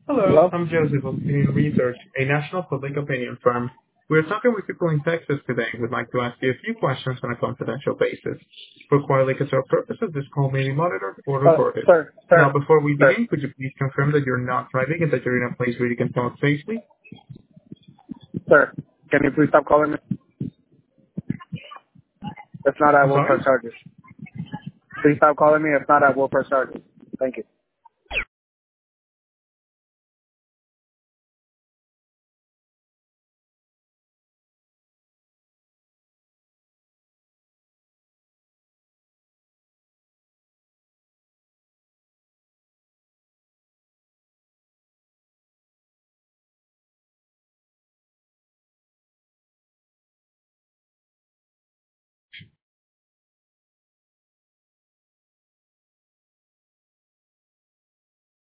Hello, Hello? I'm Joseph of Opinion Research, a national public opinion firm. We're talking with people in Texas today. We'd like to ask you a few questions on a confidential basis. For quality control purposes, this call may be monitored or recorded. Sir, Now, sir, before we sir, begin, could you please confirm that you're not driving and that you're in a place where you can talk safely? sir, can you please stop calling me? If not, I I'm will sorry? press charges. Please stop calling me. If not, I will press charges. Thank you.